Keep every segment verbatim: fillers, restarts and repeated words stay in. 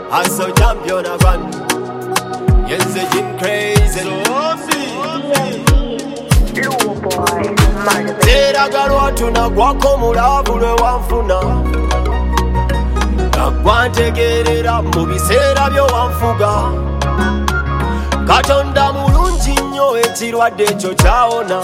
I saw champion again. Yes, they been crazy. Tera galwa tunagwa ko mulavu lwe wanfuna Nagwantegerera mu biseera byo wanfuga Katonda mulungi nnyo ekirwadde ekyo kyawona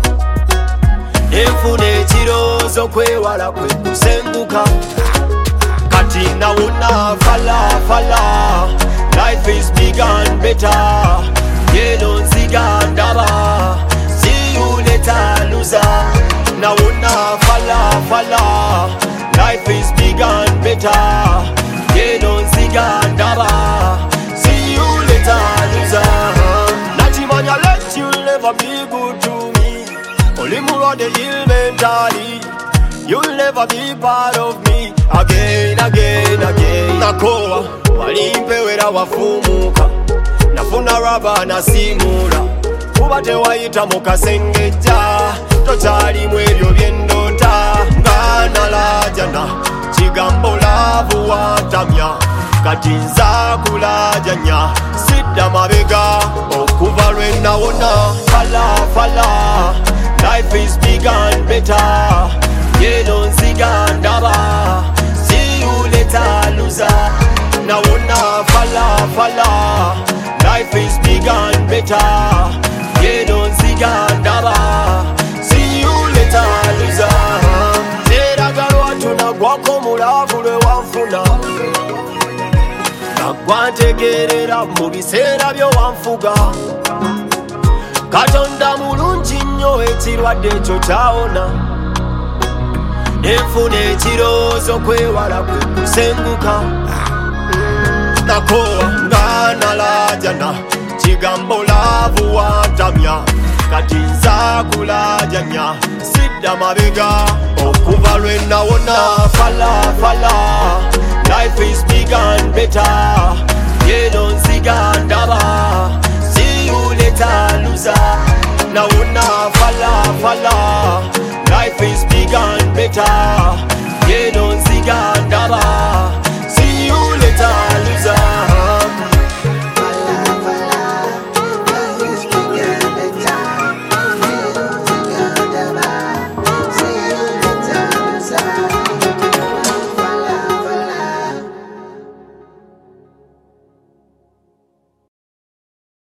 Enfuna ekirowoozo kwewala kwe kusenguka Kati nawona fala fala Life is bigger and better Yeno nziga ndaba See you later loser Nawona fala fala Life is bigger and better Yeno nziga ndaba See you later loser Nachimanya let you never be good to me Only more the ill mentally You'll never be part of me Again, again, again Nakoa, walimpewera wafumuka Nafuna raba na simula Kubate waita mukasengeja Tochali mwebyo byendota Ngana la jana Chigambo lavu watamya Katinza kula janya Sida mabega Okuva lwena wona Fala, fala Life is bigger and better Yeno nziga ndaba See you later loser Nawona fala fala Life is bigger and better Yeno nziga ndaba See you later loser Tera galwa tunagwa ko mulavu lwe wanfuna Nagwantegerera mu biseera byo wanfuga Katonda mulungi nnyo ekirwadde ekyo kyawona Enfuna ekirowoozo kwewala kwe kusenguka Nakowa ngana lajana Kigambo laavu wantamya Kati nza kulajanya Sida mabega Okuva lwena wona Fala fala Life is bigger and better Yeno nziga ndaba See you later loser Nawona fala fala